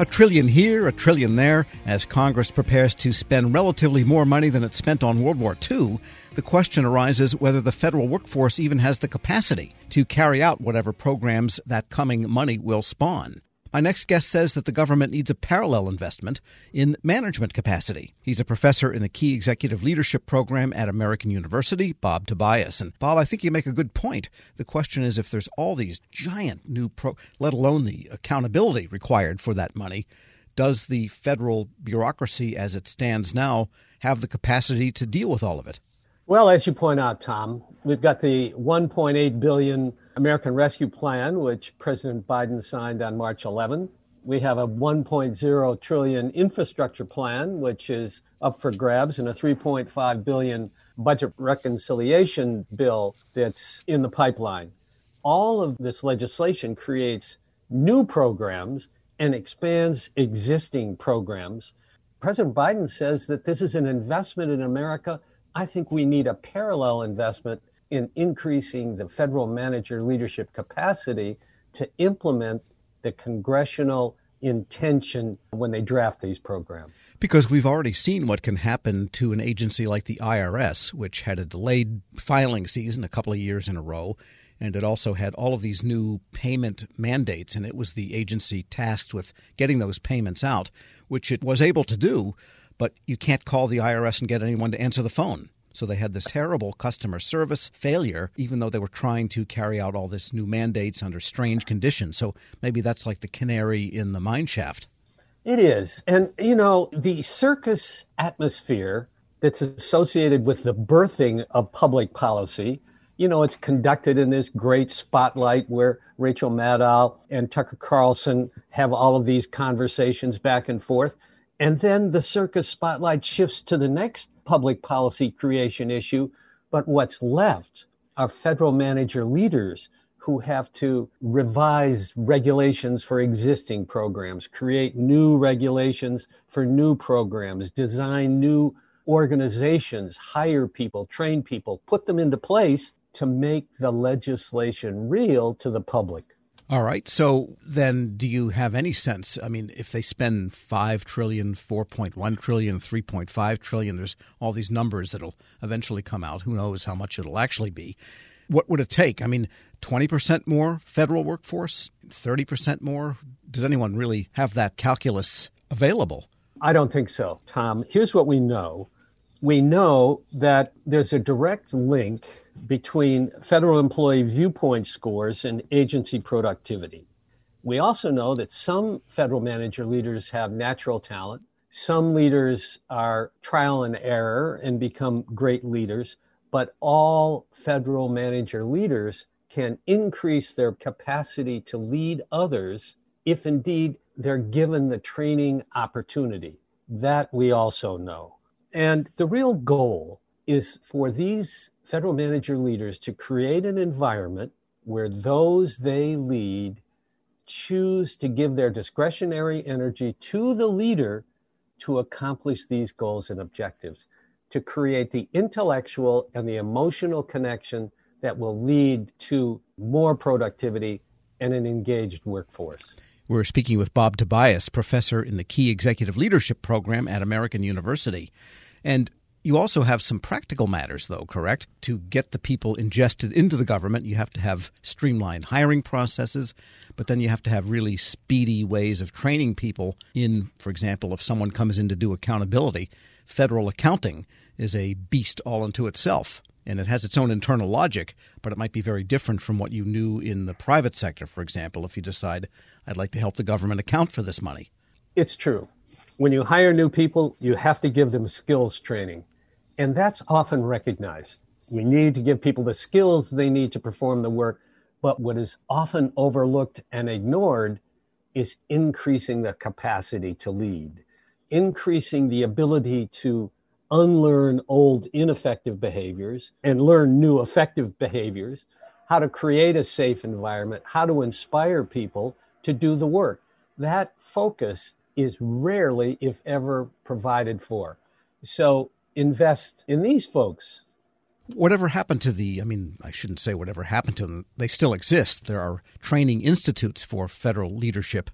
A trillion here, a trillion there. As Congress prepares to spend relatively more money than it spent on World War II, the question arises whether the federal workforce even has the capacity to carry out whatever programs that coming money will spawn. My next guest says that the government needs a parallel investment in management capacity. He's a professor in the Key Executive Leadership Program at American University, Bob Tobias. And Bob, I think you make a good point. The question is, if there's all these giant new let alone the accountability required for that money, does the federal bureaucracy as it stands now have the capacity to deal with all of it? Well, as you point out, Tom, we've got the $1.8 billion American Rescue Plan, which President Biden signed on March 11. We have a $1.0 trillion infrastructure plan, which is up for grabs, and a $3.5 billion budget reconciliation bill that's in the pipeline. All of this legislation creates new programs and expands existing programs. President Biden says that this is an investment in America. I think we need a parallel investment in increasing the federal manager leadership capacity to implement the congressional intention when they draft these programs. Because we've already seen what can happen to an agency like the IRS, which had a delayed filing season a couple of years in a row, and it also had all of these new payment mandates, and it was the agency tasked with getting those payments out, which it was able to do, but you can't call the IRS and get anyone to answer the phone. So they had this terrible customer service failure, even though they were trying to carry out all this new mandates under strange conditions. So maybe that's like the canary in the mine shaft. It is. And, you know, the circus atmosphere that's associated with the birthing of public policy, you know, it's conducted in this great spotlight where Rachel Maddow and Tucker Carlson have all of these conversations back and forth. And then the circus spotlight shifts to the next public policy creation issue. But what's left are federal manager leaders who have to revise regulations for existing programs, create new regulations for new programs, design new organizations, hire people, train people, put them into place to make the legislation real to the public. All right. So then do you have any sense? I mean, if they spend $5 trillion, $4.1 trillion, $3.5 trillion, there's all these numbers that'll eventually come out. Who knows how much it'll actually be? What would it take? I mean, 20% more federal workforce, 30% more? Does anyone really have that calculus available? I don't think so, Tom. Here's what we know. We know that there's a direct link between federal employee viewpoint scores and agency productivity. We also know that some federal manager leaders have natural talent. Some leaders are trial and error and become great leaders, but all federal manager leaders can increase their capacity to lead others if indeed they're given the training opportunity. That we also know. And the real goal is for these federal manager leaders to create an environment where those they lead choose to give their discretionary energy to the leader to accomplish these goals and objectives, to create the intellectual and the emotional connection that will lead to more productivity and an engaged workforce. We're speaking with Bob Tobias, professor in the Key Executive Leadership Program at American University. And you also have some practical matters, though, correct? To get the people ingested into the government, you have to have streamlined hiring processes, but then you have to have really speedy ways of training people in, for example, if someone comes in to do accountability, federal accounting is a beast all unto itself. And it has its own internal logic, but it might be very different from what you knew in the private sector, for example, if you decide, I'd like to help the government account for this money. It's true. When you hire new people, you have to give them skills training. And that's often recognized. We need to give people the skills they need to perform the work. But what is often overlooked and ignored is increasing the capacity to lead, increasing the ability to unlearn old ineffective behaviors and learn new effective behaviors, how to create a safe environment, how to inspire people to do the work. That focus is rarely, if ever, provided for. So invest in these folks. Whatever happened to I shouldn't say whatever happened to them. They still exist. There are training institutes for federal leadership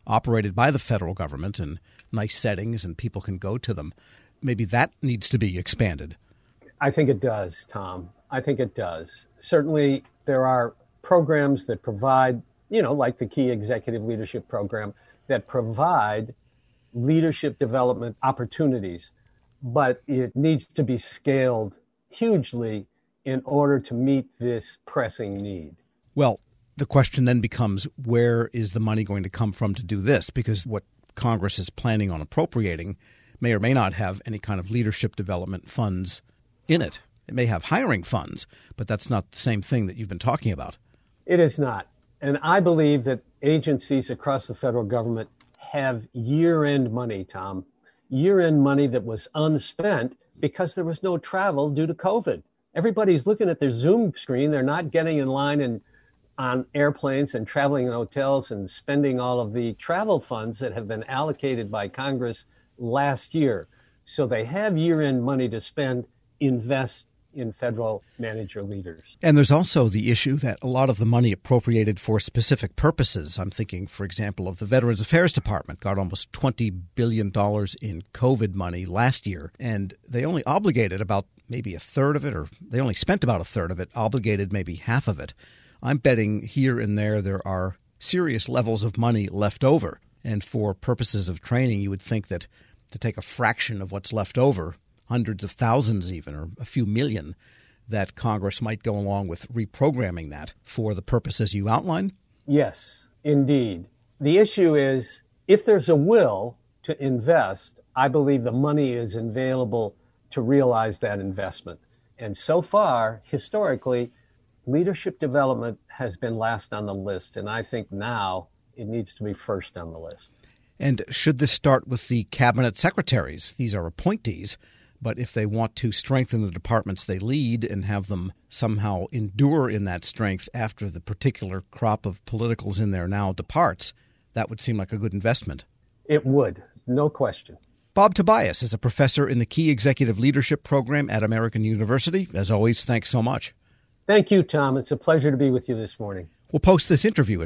operated by the federal government in nice settings and people can go to them. Maybe that needs to be expanded. I think it does, Tom. I think it does. Certainly, there are programs that provide, like the Key Executive Leadership Program, that provide leadership development opportunities, but it needs to be scaled hugely in order to meet this pressing need. Well, the question then becomes, where is the money going to come from to do this? Because what Congress is planning on appropriating may or may not have any kind of leadership development funds in it. It may have hiring funds, but that's not the same thing that you've been talking about. It is not. And I believe that agencies across the federal government have year-end money, Tom, year-end money that was unspent because there was no travel due to COVID. Everybody's looking at their Zoom screen. They're not getting in line on airplanes and traveling in hotels and spending all of the travel funds that have been allocated by Congress last year. So they have year-end money to spend, invest in federal manager leaders. And there's also the issue that a lot of the money appropriated for specific purposes. I'm thinking, for example, of the Veterans Affairs Department got almost $20 billion in COVID money last year, and they only obligated about maybe a third of it, or they only spent about a third of it, obligated maybe half of it. I'm betting here and there are serious levels of money left over. And for purposes of training, you would think that to take a fraction of what's left over, hundreds of thousands even, or a few million, that Congress might go along with reprogramming that for the purposes you outline? Yes, indeed. The issue is, if there's a will to invest, I believe the money is available to realize that investment. And so far, historically, leadership development has been last on the list, and I think now it needs to be first on the list. And should this start with the cabinet secretaries? These are appointees. But if they want to strengthen the departments they lead and have them somehow endure in that strength after the particular crop of politicals in there now departs, that would seem like a good investment. It would, no question. Bob Tobias is a professor in the Key Executive Leadership Program at American University. As always, thanks so much. Thank you, Tom. It's a pleasure to be with you this morning. We'll post this interview at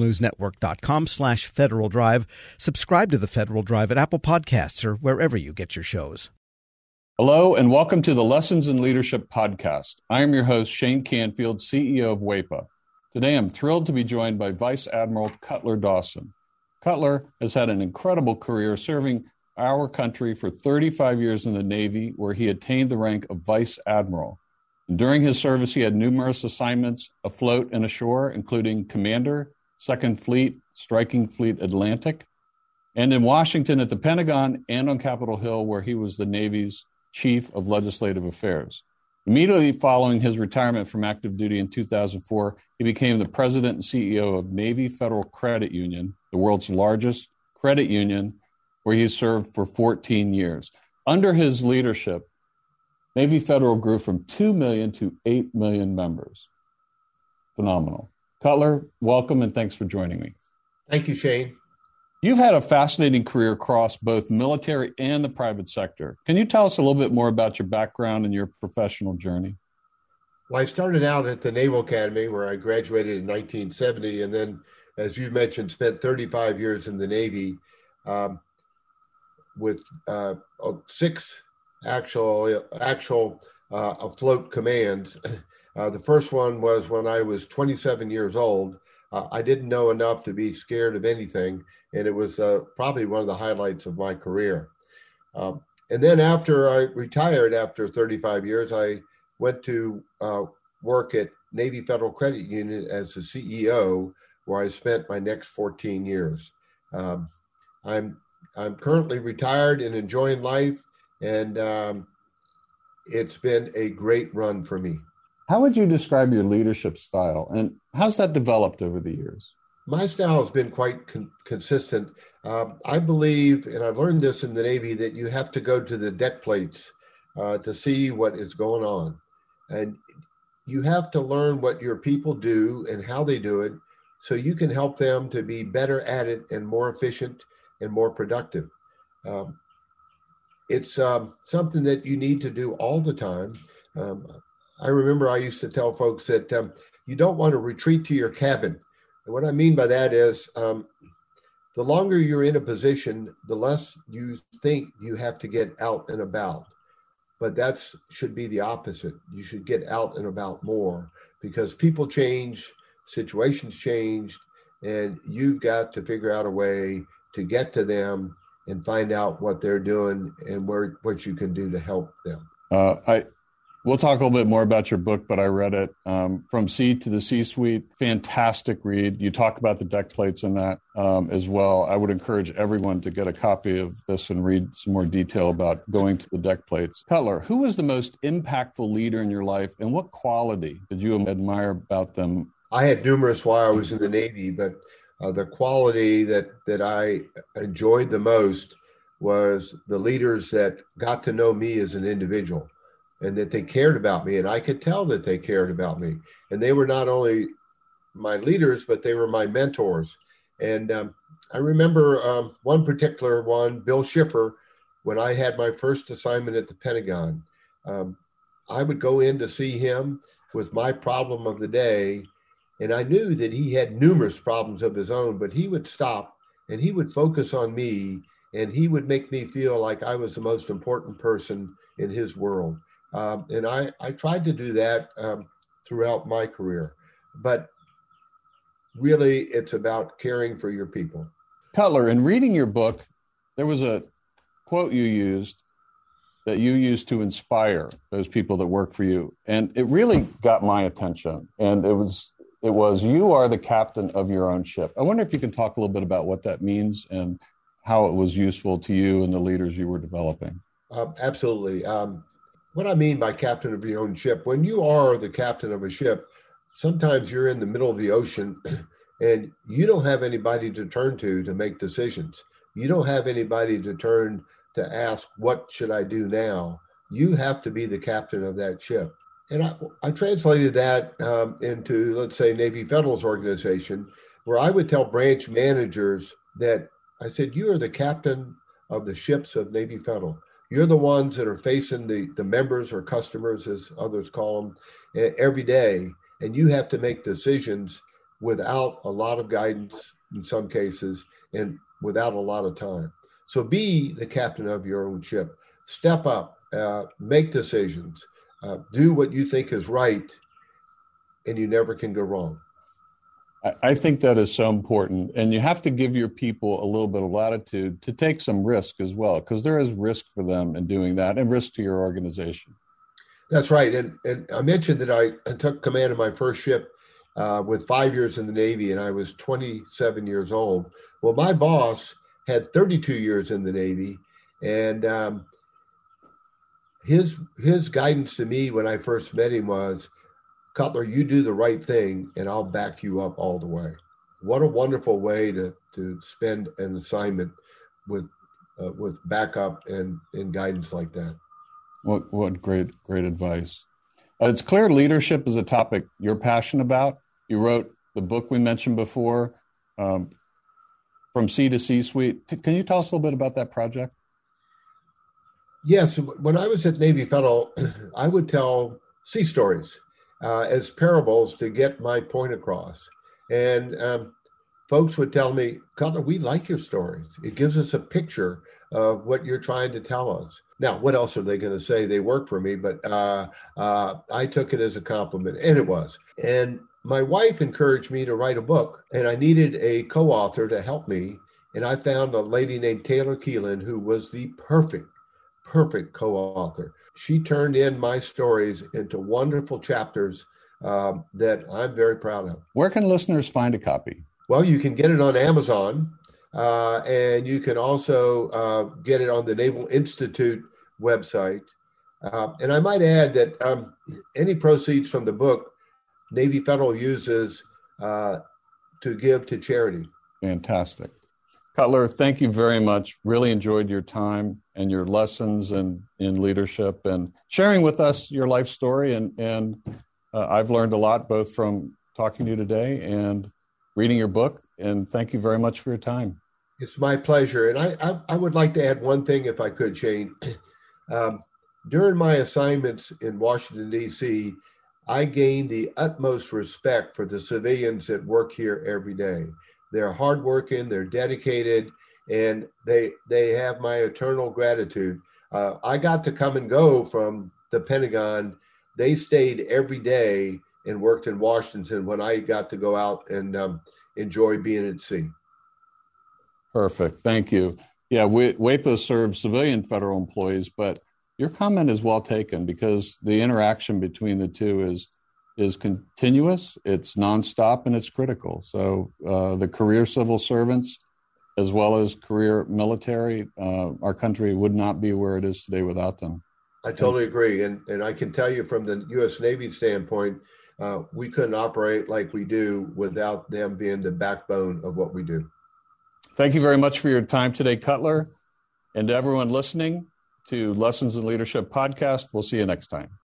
federalnewsnetwork.com/Federal Drive. Subscribe to the Federal Drive at Apple Podcasts or wherever you get your shows. Hello, and welcome to the Lessons in Leadership podcast. I am your host, Shane Canfield, CEO of WEPA. Today, I'm thrilled to be joined by Vice Admiral Cutler Dawson. Cutler has had an incredible career serving our country for 35 years in the Navy, where he attained the rank of Vice Admiral. And during his service, he had numerous assignments afloat and ashore, including Commander, 2nd Fleet, Striking Fleet Atlantic, and in Washington at the Pentagon and on Capitol Hill, where he was the Navy's Chief of Legislative Affairs. Immediately following his retirement from active duty in 2004, he became the president and CEO of Navy Federal Credit Union, the world's largest credit union, where he served for 14 years. Under his leadership, Navy Federal grew from 2 million to 8 million members. Phenomenal. Cutler, welcome and thanks for joining me. Thank you, Shane. You've had a fascinating career across both military and the private sector. Can you tell us a little bit more about your background and your professional journey? Well, I started out at the Naval Academy, where I graduated in 1970, and then, as you mentioned, spent 35 years in the Navy with 6 actual afloat commands. The first one was when I was 27 years old. I didn't know enough to be scared of anything, and it was probably one of the highlights of my career. And then after I retired after 35 years, I went to work at Navy Federal Credit Union as the CEO, where I spent my next 14 years. I'm currently retired and enjoying life, and it's been a great run for me. How would you describe your leadership style, and how's that developed over the years? My style has been quite consistent. I believe, and I've learned this in the Navy, that you have to go to the deck plates to see what is going on. And you have to learn what your people do and how they do it, so you can help them to be better at it and more efficient and more productive. It's something that you need to do all the time. I remember I used to tell folks that you don't want to retreat to your cabin. And what I mean by that is the longer you're in a position, the less you think you have to get out and about. But that should be the opposite. You should get out and about more because people change, situations change, and you've got to figure out a way to get to them and find out what they're doing and what you can do to help them. We'll talk a little bit more about your book, but I read it, From C to the C-Suite. Fantastic read. You talk about the deck plates in that as well. I would encourage everyone to get a copy of this and read some more detail about going to the deck plates. Cutler, who was the most impactful leader in your life, and what quality did you admire about them? I had numerous while I was in the Navy, but the quality that I enjoyed the most was the leaders that got to know me as an individual and that they cared about me. And I could tell that they cared about me. And they were not only my leaders, but they were my mentors. And I remember one particular one, Bill Schiffer, when I had my first assignment at the Pentagon. I would go in to see him with my problem of the day. And I knew that he had numerous problems of his own, but he would stop and he would focus on me and he would make me feel like I was the most important person in his world. And I tried to do that throughout my career. But really, it's about caring for your people. Cutler, in reading your book, there was a quote you used to inspire those people that work for you. And it really got my attention. And it was, you are the captain of your own ship. I wonder if you can talk a little bit about what that means and how it was useful to you and the leaders you were developing. Absolutely. What I mean by captain of your own ship, when you are the captain of a ship, sometimes you're in the middle of the ocean and you don't have anybody to turn to make decisions. You don't have anybody to turn to ask, what should I do now? You have to be the captain of that ship. And I translated that into, let's say, Navy Federal's organization, where I would tell branch managers that I said, you are the captain of the ships of Navy Federal. You're the ones that are facing the members or customers, as others call them, every day. And you have to make decisions without a lot of guidance in some cases and without a lot of time. So be the captain of your own ship. Step up, make decisions, do what you think is right, and you never can go wrong. I think that is so important. And you have to give your people a little bit of latitude to take some risk as well, because there is risk for them in doing that and risk to your organization. That's right. And I mentioned that I took command of my first ship with 5 years in the Navy, and I was 27 years old. Well, my boss had 32 years in the Navy, and his guidance to me when I first met him was, Cutler, you do the right thing and I'll back you up all the way. What a wonderful way to spend an assignment with backup and guidance like that. What great advice. It's clear leadership is a topic you're passionate about. You wrote the book we mentioned before, From C to C-Suite. Can you tell us a little bit about that project? Yes. When I was at Navy Federal, I would tell sea stories as parables to get my point across. And folks would tell me, Cutler, we like your stories. It gives us a picture of what you're trying to tell us. Now, what else are they going to say? They work for me, but I took it as a compliment, and it was. And my wife encouraged me to write a book, and I needed a co-author to help me. And I found a lady named Taylor Keelan, who was the perfect co-author. She turned in my stories into wonderful chapters that I'm very proud of. Where can listeners find a copy? Well, you can get it on Amazon, and you can also get it on the Naval Institute website. And I might add that any proceeds from the book, Navy Federal uses to give to charity. Fantastic. Cutler, thank you very much. Really enjoyed your time and your lessons in leadership and sharing with us your life story. And I've learned a lot, both from talking to you today and reading your book. And thank you very much for your time. It's my pleasure. And I would like to add one thing, if I could, Shane. During my assignments in Washington, D.C., I gained the utmost respect for the civilians that work here every day. They're hardworking, they're dedicated, and they have my eternal gratitude. I got to come and go from the Pentagon. They stayed every day and worked in Washington when I got to go out and enjoy being at sea. Perfect. Thank you. Yeah, WEPA serves civilian federal employees, but your comment is well taken because the interaction between the two is continuous, it's nonstop, and it's critical. So the career civil servants, as well as career military, our country would not be where it is today without them. I totally agree. And I can tell you from the U.S. Navy standpoint, we couldn't operate like we do without them being the backbone of what we do. Thank you very much for your time today, Cutler. And to everyone listening to Lessons in Leadership podcast, we'll see you next time.